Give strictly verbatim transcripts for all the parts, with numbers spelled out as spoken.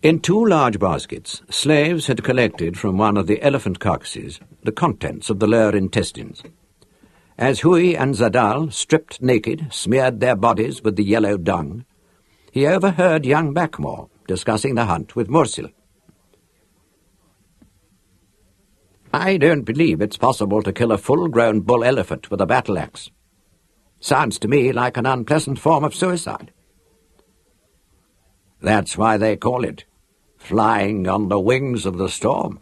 In two large baskets, slaves had collected from one of the elephant carcasses the contents of the lower intestines. As Hui and Zadal, stripped naked, smeared their bodies with the yellow dung, he overheard young Backmore discussing the hunt with Mursil. "I don't believe it's possible to kill a full-grown bull elephant with a battle-axe. Sounds to me like an unpleasant form of suicide." "That's why they call it flying on the wings of the storm."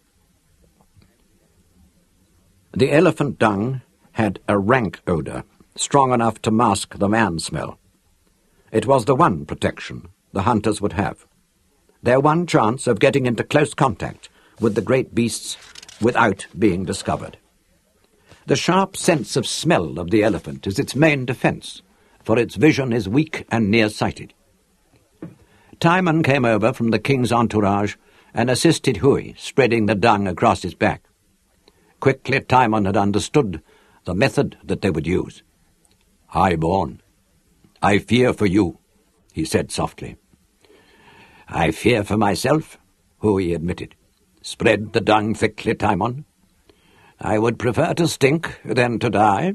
The elephant dung had a rank odour, strong enough to mask the man smell. It was the one protection the hunters would have, their one chance of getting into close contact with the great beasts without being discovered. The sharp sense of smell of the elephant is its main defence, for its vision is weak and near-sighted. Timon came over from the king's entourage and assisted Hui, spreading the dung across his back. Quickly Timon had understood the method that they would use. "Highborn, I fear for you," he said softly. "I fear for myself," Hui admitted. "Spread the dung thickly, Timon. I would prefer to stink than to die."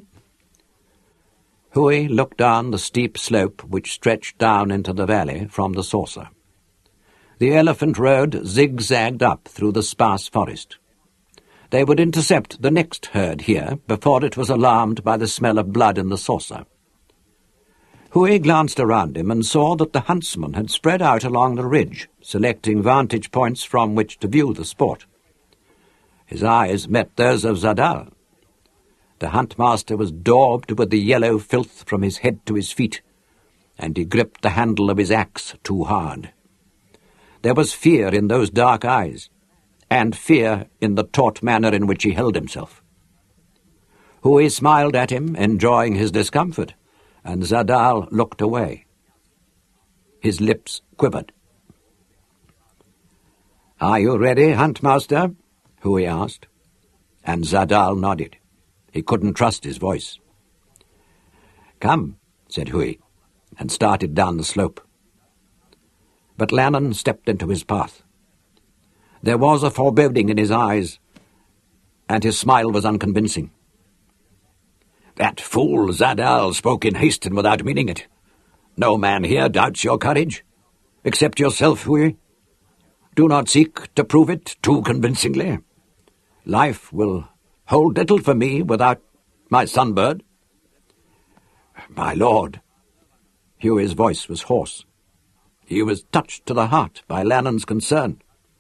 Hui looked down the steep slope which stretched down into the valley from the saucer. The elephant road zigzagged up through the sparse forest. They would intercept the next herd here before it was alarmed by the smell of blood in the saucer. Hui glanced around him and saw that the huntsmen had spread out along the ridge, selecting vantage points from which to view the sport. His eyes met those of Zadal. The huntmaster was daubed with the yellow filth from his head to his feet, and he gripped the handle of his axe too hard. There was fear in those dark eyes, and fear in the taut manner in which he held himself. Hui smiled at him, enjoying his discomfort, and Zadal looked away. His lips quivered. "Are you ready, Huntmaster?" Hui asked, and Zadal nodded. He couldn't trust his voice. "Come," said Hui, and started down the slope. But Lannon stepped into his path. There was a foreboding in his eyes, and his smile was unconvincing. "That fool Zadal spoke in haste and without meaning it. No man here doubts your courage, except yourself, Hui. Do not seek to prove it too convincingly. Life will hold little for me without my sunbird." "My lord," Huey's voice was hoarse. He was touched to the heart by Lannon's concern.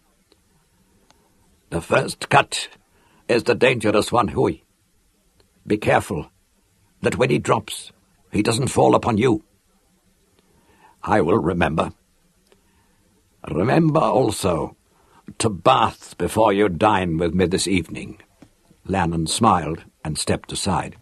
"The first cut is the dangerous one, Hui. Be careful that when he drops, he doesn't fall upon you." "I will remember. Remember also to bath before you dine with me this evening." Lannon smiled and stepped aside.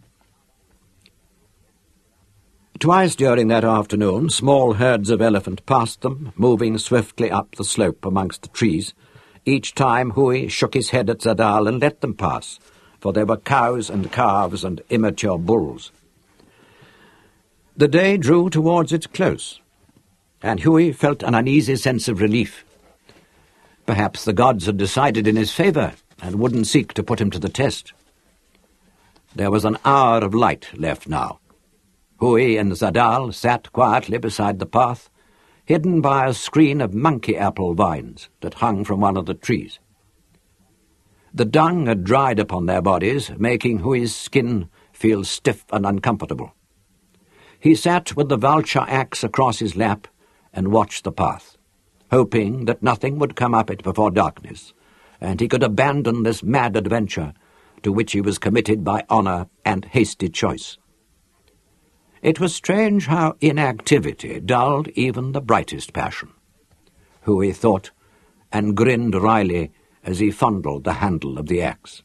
Twice during that afternoon, small herds of elephant passed them, moving swiftly up the slope amongst the trees. Each time Hui shook his head at Zadal and let them pass, for there were cows and calves and immature bulls. The day drew towards its close, and Hui felt an uneasy sense of relief. Perhaps the gods had decided in his favour and wouldn't seek to put him to the test. There was an hour of light left now. Hui and Zadal sat quietly beside the path, hidden by a screen of monkey-apple vines that hung from one of the trees. The dung had dried upon their bodies, making Hui's skin feel stiff and uncomfortable. He sat with the vulture axe across his lap and watched the path, hoping that nothing would come up it before darkness, and he could abandon this mad adventure to which he was committed by honour and hasty choice. It was strange how inactivity dulled even the brightest passion. Hui thought, and grinned wryly as he fondled the handle of the axe.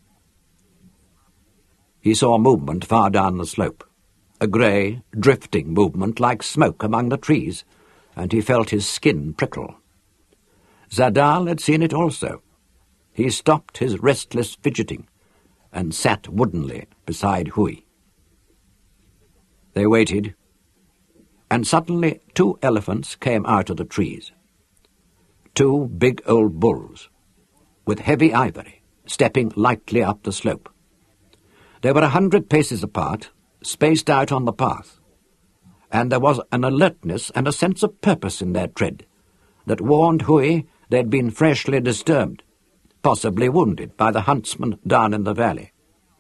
He saw movement far down the slope, a grey, drifting movement like smoke among the trees, and he felt his skin prickle. Zadal had seen it also. He stopped his restless fidgeting and sat woodenly beside Hui. They waited, and suddenly two elephants came out of the trees. two big old bulls, with heavy ivory, stepping lightly up the slope. They were a hundred paces apart, spaced out on the path, and there was an alertness and a sense of purpose in their tread that warned Hui they'd been freshly disturbed, possibly wounded by the huntsman down in the valley.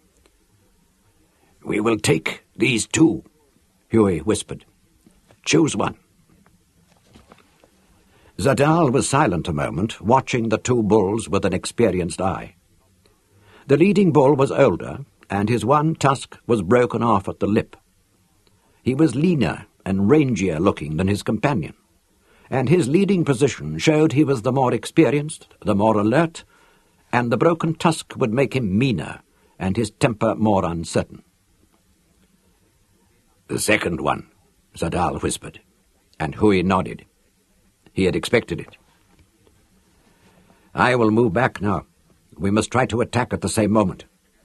"We will take these two," Hui whispered. "Choose one." Zadal was silent a moment, watching the two bulls with an experienced eye. The leading bull was older, and his one tusk was broken off at the lip. He was leaner and rangier looking than his companion, and his leading position showed he was the more experienced, the more alert, and the broken tusk would make him meaner and his temper more uncertain. "The second one," Zadal whispered, and Hui nodded. He had expected it. "I will move back now. We must try to attack at the same moment."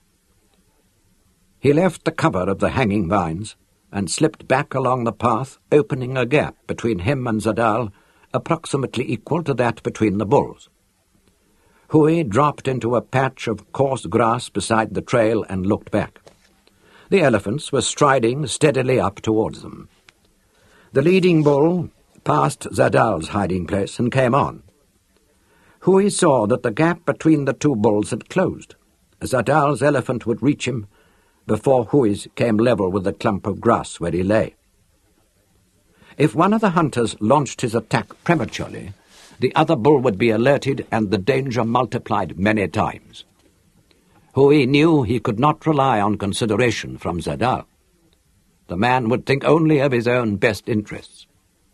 He left the cover of the hanging vines and slipped back along the path, opening a gap between him and Zadal approximately equal to that between the bulls. Hui dropped into a patch of coarse grass beside the trail and looked back. The elephants were striding steadily up towards them. The leading bull passed Zadal's hiding place and came on. Hui saw that the gap between the two bulls had closed. Zadal's elephant would reach him before Hui's came level with the clump of grass where he lay. If one of the hunters launched his attack prematurely, the other bull would be alerted and the danger multiplied many times. Hui knew he could not rely on consideration from Zadal. The man would think only of his own best interests.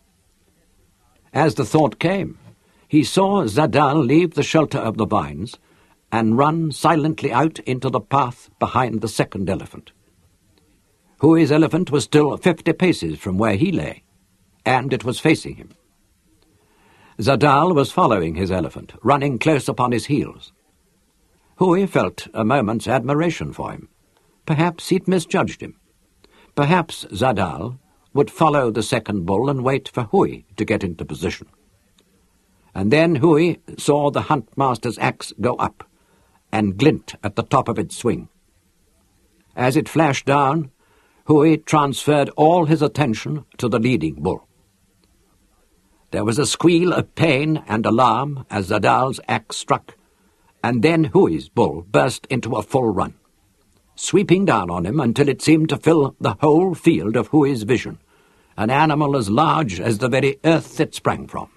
As the thought came, he saw Zadal leave the shelter of the vines and run silently out into the path behind the second elephant. Hui's elephant was still fifty paces from where he lay, and it was facing him. Zadal was following his elephant, running close upon his heels. Hui felt a moment's admiration for him. Perhaps he'd misjudged him. Perhaps Zadal would follow the second bull and wait for Hui to get into position. And then Hui saw the huntmaster's axe go up and glint at the top of its swing. As it flashed down, Hui transferred all his attention to the leading bull. There was a squeal of pain and alarm as Zadal's axe struck, and then Hui's bull burst into a full run, sweeping down on him until it seemed to fill the whole field of Hui's vision, an animal as large as the very earth it sprang from.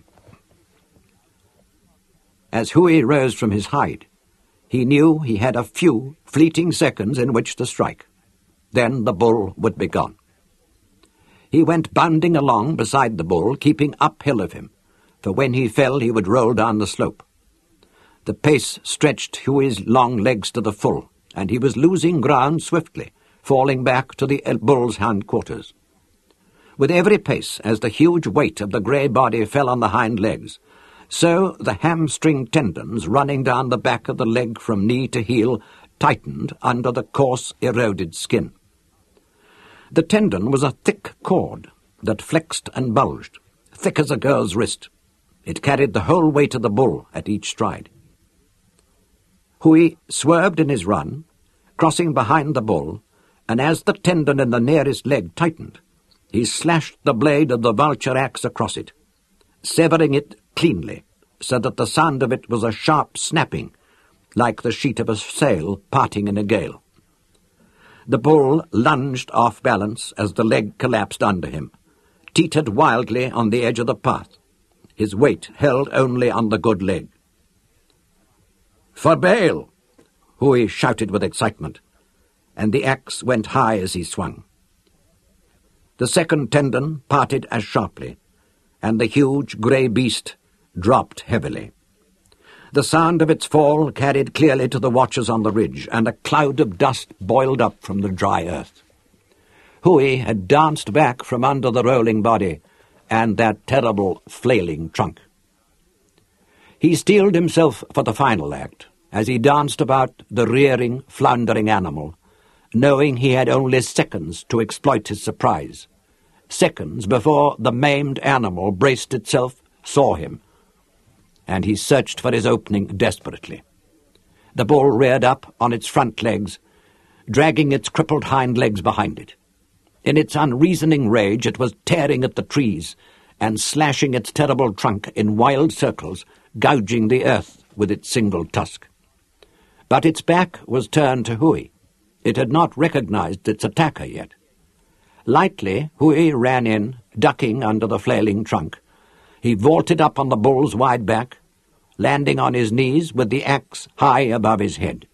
As Hui rose from his hide, he knew he had a few fleeting seconds in which to strike. Then the bull would be gone. He went bounding along beside the bull, keeping uphill of him, for when he fell he would roll down the slope. The pace stretched Hui's long legs to the full, and he was losing ground swiftly, falling back to the bull's hindquarters. With every pace, as the huge weight of the grey body fell on the hind legs, so the hamstring tendons running down the back of the leg from knee to heel tightened under the coarse, eroded skin. The tendon was a thick cord that flexed and bulged, thick as a girl's wrist. It carried the whole weight of the bull at each stride. Hui swerved in his run, crossing behind the bull, and as the tendon in the nearest leg tightened, he slashed the blade of the vulture axe across it, severing it cleanly, so that the sound of it was a sharp snapping, like the sheet of a sail parting in a gale. The bull lunged off balance as the leg collapsed under him, teetered wildly on the edge of the path, his weight held only on the good leg. "For bail!" Hui shouted with excitement, and the axe went high as he swung. The second tendon parted as sharply, and the huge grey beast dropped heavily. The sound of its fall carried clearly to the watchers on the ridge, and a cloud of dust boiled up from the dry earth. Hui had danced back from under the rolling body and that terrible flailing trunk. He steeled himself for the final act as he danced about the rearing, floundering animal, knowing he had only seconds to exploit his surprise, seconds before the maimed animal braced itself, saw him, and he searched for his opening desperately. The bull reared up on its front legs, dragging its crippled hind legs behind it. In its unreasoning rage it was tearing at the trees and slashing its terrible trunk in wild circles, gouging the earth with its single tusk. But its back was turned to Hui. It had not recognized its attacker yet. Lightly, Hui ran in, ducking under the flailing trunk. He vaulted up on the bull's wide back, landing on his knees with the axe high above his head.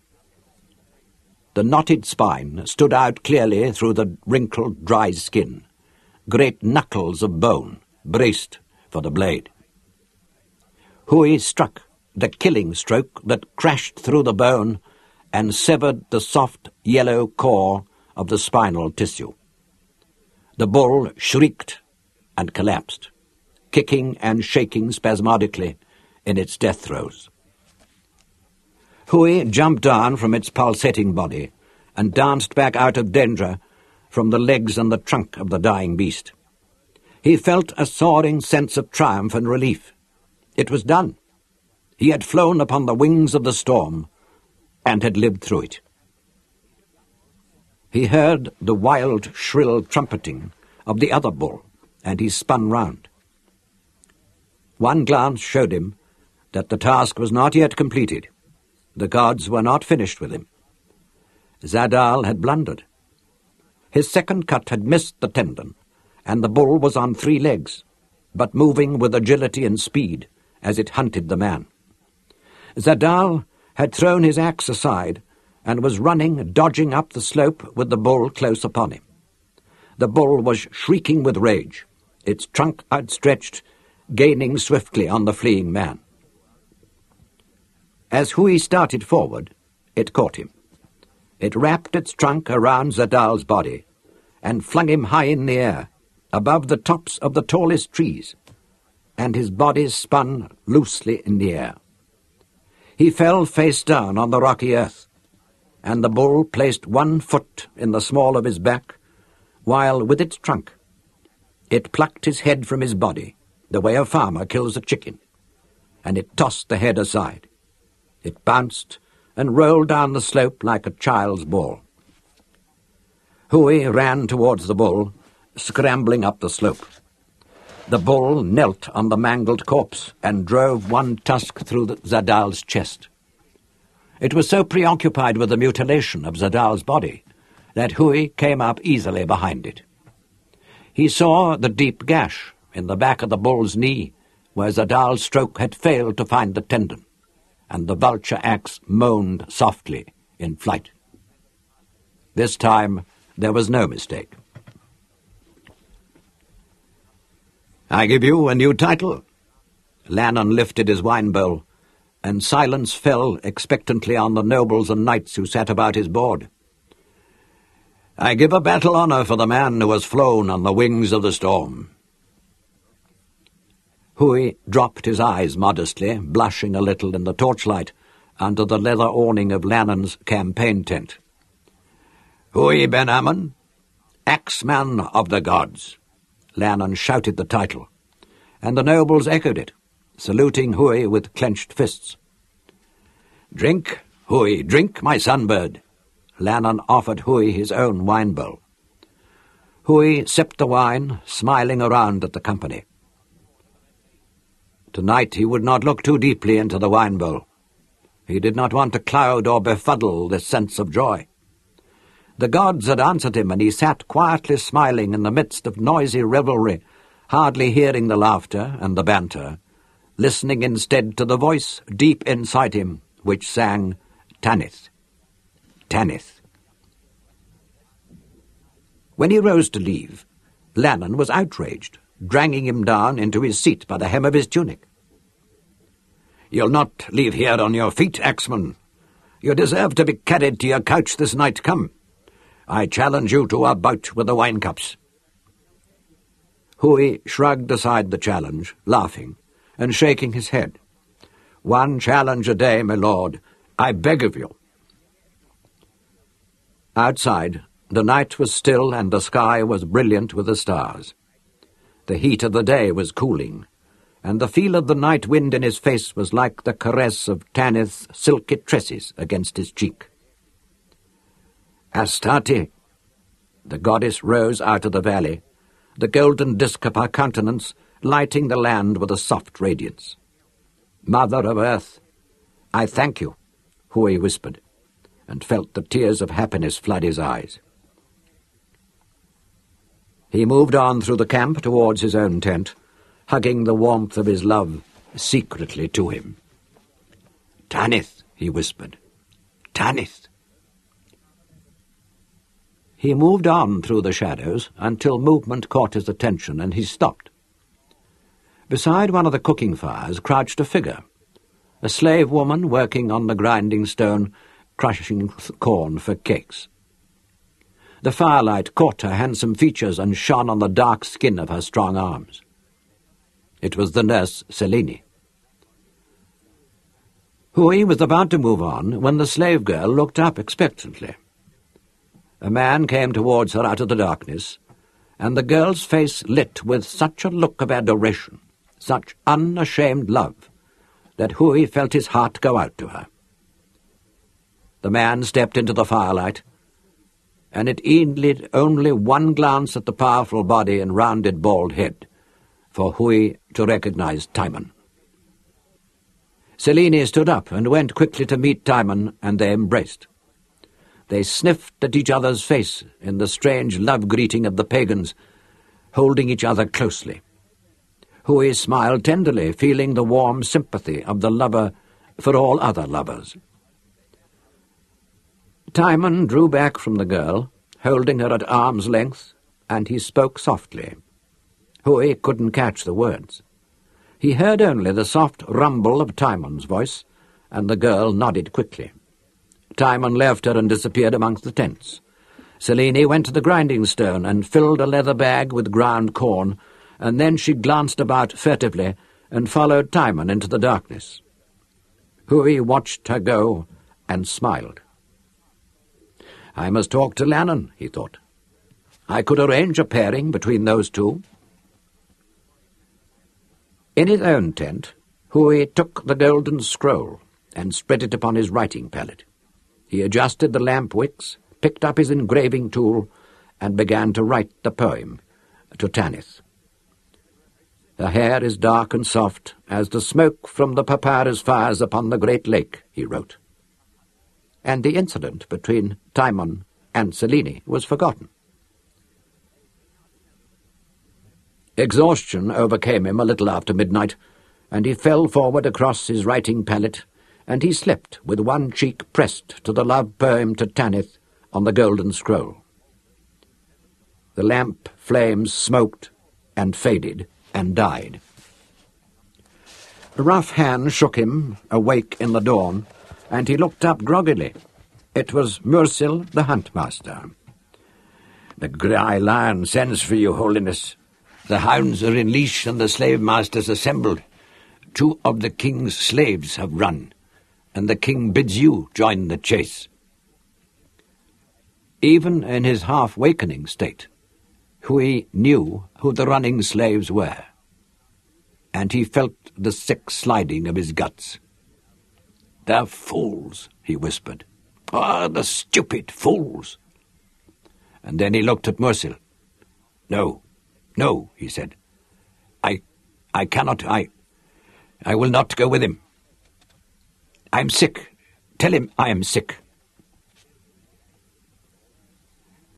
The knotted spine stood out clearly through the wrinkled, dry skin. Great knuckles of bone braced for the blade. Hui struck, the killing stroke that crashed through the bone and severed the soft yellow core of the spinal tissue. The bull shrieked and collapsed, kicking and shaking spasmodically in its death throes. Hui jumped down from its pulsating body and danced back out of danger from the legs and the trunk of the dying beast. He felt a soaring sense of triumph and relief. It was done. He had flown upon the wings of the storm and had lived through it. He heard the wild, shrill trumpeting of the other bull, and he spun round. One glance showed him that the task was not yet completed. The gods were not finished with him. Zadal had blundered. His second cut had missed the tendon, and the bull was on three legs, but moving with agility and speed as it hunted the man. Zadal had thrown his axe aside and was running, dodging up the slope with the bull close upon him. The bull was shrieking with rage, its trunk outstretched, gaining swiftly on the fleeing man. As Hui started forward, it caught him. It wrapped its trunk around Zadal's body and flung him high in the air, above the tops of the tallest trees, and his body spun loosely in the air. He fell face down on the rocky earth, and the bull placed one foot in the small of his back, while with its trunk it plucked his head from his body, the way a farmer kills a chicken, and it tossed the head aside. It bounced and rolled down the slope like a child's ball. Hui ran towards the bull, scrambling up the slope. The bull knelt on the mangled corpse and drove one tusk through the Zadal's chest. It was so preoccupied with the mutilation of Zadal's body that Hui came up easily behind it. He saw the deep gash in the back of the bull's knee where Zadal's stroke had failed to find the tendon, and the vulture axe moaned softly in flight. This time there was no mistake. "I give you a new title." Lannon lifted his wine bowl, and silence fell expectantly on the nobles and knights who sat about his board. "I give a battle honour for the man who has flown on the wings of the storm." Hui dropped his eyes modestly, blushing a little in the torchlight under the leather awning of Lannon's campaign tent. "Hui Ben Ammon, Axeman of the Gods." Lannon shouted the title, and the nobles echoed it, saluting Hui with clenched fists. "Drink, Hui, drink, my sunbird." Lannon offered Hui his own wine bowl. Hui sipped the wine, smiling around at the company. Tonight he would not look too deeply into the wine bowl. He did not want to cloud or befuddle this sense of joy. The gods had answered him, and he sat quietly smiling in the midst of noisy revelry, hardly hearing the laughter and the banter, listening instead to the voice deep inside him, which sang, "Tanith, Tanith." When he rose to leave, Lannon was outraged, dragging him down into his seat by the hem of his tunic. "You'll not leave here on your feet, Axeman. You deserve to be carried to your couch this night. Come. I challenge you to a bout with the wine cups." Hui shrugged aside the challenge, laughing, and shaking his head. "One challenge a day, my lord, I beg of you." Outside, the night was still and the sky was brilliant with the stars. The heat of the day was cooling, and the feel of the night wind in his face was like the caress of Tanith's silky tresses against his cheek. Astarte! The goddess rose out of the valley, the golden disk of her countenance lighting the land with a soft radiance. Mother of Earth, I thank you, Hui whispered, and felt the tears of happiness flood his eyes. He moved on through the camp towards his own tent, hugging the warmth of his love secretly to him. Tanith, he whispered. Tanith. He moved on through the shadows until movement caught his attention and he stopped. Beside one of the cooking fires crouched a figure, a slave woman working on the grinding stone, crushing corn for cakes. The firelight caught her handsome features and shone on the dark skin of her strong arms. It was the nurse, Selene. Hui was about to move on when the slave girl looked up expectantly. A man came towards her out of the darkness, and the girl's face lit with such a look of adoration, such unashamed love, that Hui felt his heart go out to her. The man stepped into the firelight, and it needed only one glance at the powerful body and rounded bald head for Hui to recognize Timon. Selene stood up and went quickly to meet Timon, and they embraced. They sniffed at each other's face in the strange love-greeting of the pagans, holding each other closely. Hui smiled tenderly, feeling the warm sympathy of the lover for all other lovers. Timon drew back from the girl, holding her at arm's length, and he spoke softly. Hui couldn't catch the words. He heard only the soft rumble of Timon's voice, and the girl nodded quickly. Timon left her and disappeared amongst the tents. Selene went to the grinding stone and filled a leather bag with ground corn, and then she glanced about furtively and followed Timon into the darkness. Hui watched her go and smiled. I must talk to Lannon, he thought. I could arrange a pairing between those two. In his own tent, Hui took the golden scroll and spread it upon his writing pallet. He adjusted the lamp wicks, picked up his engraving tool, and began to write the poem to Tanith. Her hair is dark and soft as the smoke from the papyrus fires upon the great lake, he wrote. And the incident between Timon and Selene was forgotten. Exhaustion overcame him a little after midnight, and he fell forward across his writing pallet, and he slept with one cheek pressed to the love poem to Tanith on the golden scroll. The lamp flames smoked and faded and died. A rough hand shook him, awake in the dawn, and he looked up groggily. It was Mursil, the huntmaster. The Grey Lion sends for you, Holiness. The hounds are in leash and the slave-masters assembled. Two of the king's slaves have run, and the king bids you join the chase. Even in his half-wakening state, Hui knew who the running slaves were, and he felt the sick sliding of his guts. "They're fools," he whispered. "Ah, the stupid fools!" And then he looked at Mursil. "No, no," he said. I, I cannot, I, I will not go with him. I am sick. Tell him I am sick."